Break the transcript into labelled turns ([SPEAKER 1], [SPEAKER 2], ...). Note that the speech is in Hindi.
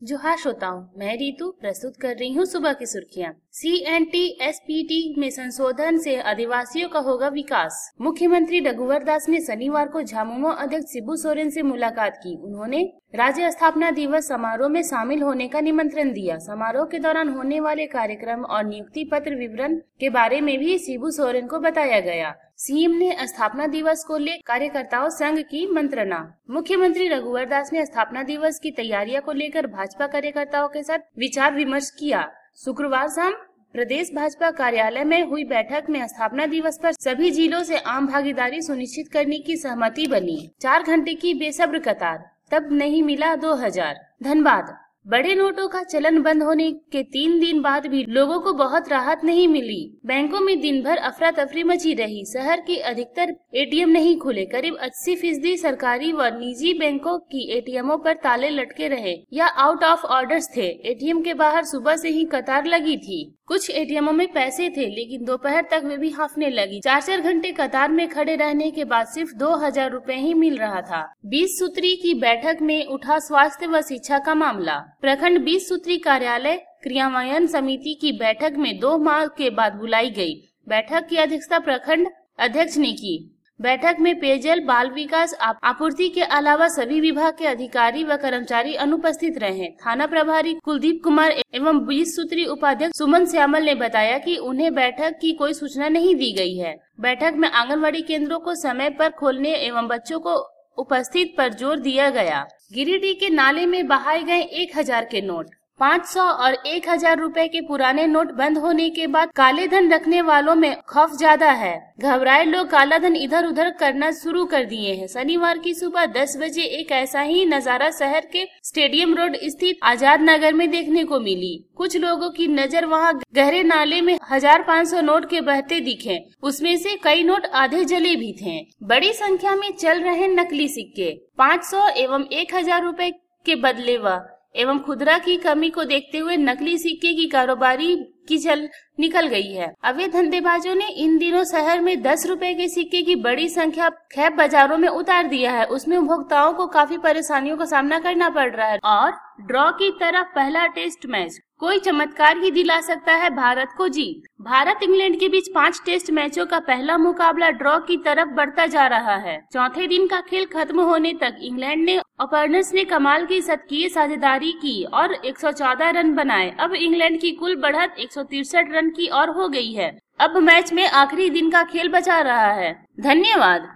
[SPEAKER 1] जोहार श्रोताओं, मैं रीतू प्रस्तुत कर रही हूँ सुबह की सुर्खियाँ। CNT-SPT में संशोधन से आदिवासियों का होगा विकास। मुख्यमंत्री रघुवर दास ने शनिवार को झामुमो अध्यक्ष शिबू सोरेन से मुलाकात की। उन्होंने राज्य स्थापना दिवस समारोह में शामिल होने का निमंत्रण दिया। समारोह के दौरान होने वाले कार्यक्रम और नियुक्ति पत्र विवरण के बारे में भी शिबू सोरेन को बताया गया। सीएम ने स्थापना दिवस को लेकर कार्यकर्ताओं संघ की मंत्रणा। मुख्यमंत्री रघुवर दास ने स्थापना दिवस की तैयारियों को लेकर भाजपा कार्यकर्ताओं के साथ विचार विमर्श किया। शुक्रवार शाम प्रदेश भाजपा कार्यालय में हुई बैठक में स्थापना दिवस पर सभी जिलों से आम भागीदारी सुनिश्चित करने की सहमति बनी। 4 घंटे की बेसब्र कतार, तब नहीं मिला 2000। धनबाद बड़े नोटों का चलन बंद होने के 3 दिन बाद भी लोगों को बहुत राहत नहीं मिली। बैंकों में दिन भर अफरा तफरी मची रही। शहर के अधिकतर एटीएम नहीं खुले। करीब 80% सरकारी व निजी बैंकों की एटीएमों पर ताले लटके रहे या आउट ऑफ ऑर्डर्स थे। एटीएम के बाहर सुबह से ही कतार लगी थी। कुछ एटीएमों में पैसे थे, लेकिन दोपहर तक वे भी हाफने लगी। 4-4 घंटे कतार में खड़े रहने के बाद सिर्फ 2000 रुपए ही मिल रहा था। 20 सूत्री की बैठक में उठा स्वास्थ्य व शिक्षा का मामला। प्रखंड 20 सूत्री कार्यालय क्रियान्वयन समिति की बैठक में 2 माह के बाद बुलाई गई। बैठक की अध्यक्षता प्रखंड अध्यक्ष ने की। बैठक में पेयजल, बाल विकास, आपूर्ति के अलावा सभी विभाग के अधिकारी व कर्मचारी अनुपस्थित रहे। थाना प्रभारी कुलदीप कुमार एवं 20 सूत्री उपाध्यक्ष सुमन श्यामल ने बताया कि उन्हें बैठक की कोई सूचना नहीं दी गई है। बैठक में आंगनबाड़ी केंद्रों को समय पर खोलने एवं बच्चों को उपस्थित पर जोर दिया गया। गिरिडीह के नाले में बहाए गए 1000 के नोट। 500 और 1000 रुपए के पुराने नोट बंद होने के बाद काले धन रखने वालों में खौफ ज्यादा है। घबराए लोग काला धन इधर उधर करना शुरू कर दिए हैं। शनिवार की सुबह 10 बजे एक ऐसा ही नजारा शहर के स्टेडियम रोड स्थित आजाद नगर में देखने को मिली। कुछ लोगों की नजर वहां गहरे नाले में 1500 नोट के बहते दिखे। उसमें से कई नोट आधे जले भी थे। बड़ी संख्या में चल रहे नकली सिक्के। 500 एवं 1000 रुपए के बदले एवं खुदरा की कमी को देखते हुए नकली सिक्के की कारोबारी की चल निकल गई है। अवैध धंधेबाजों ने इन दिनों शहर में 10 रुपए के सिक्के की बड़ी संख्या खैब बाजारों में उतार दिया है। उसमें उपभोक्ताओं को काफी परेशानियों का सामना करना पड़ रहा है। और ड्रॉ की तरफ पहला टेस्ट मैच, कोई चमत्कार ही दिला सकता है भारत को जीत। भारत इंग्लैंड के बीच 5 टेस्ट मैचों का पहला मुकाबला ड्रॉ की तरफ बढ़ता जा रहा है। चौथे दिन का खेल खत्म होने तक इंग्लैंड ने ओपनर्स ने कमाल की शतकीय साझेदारी की और 114 रन बनाए। अब इंग्लैंड की कुल बढ़त 163 रन की और हो गई है। अब मैच में आखिरी दिन का खेल बचा रहा है। धन्यवाद।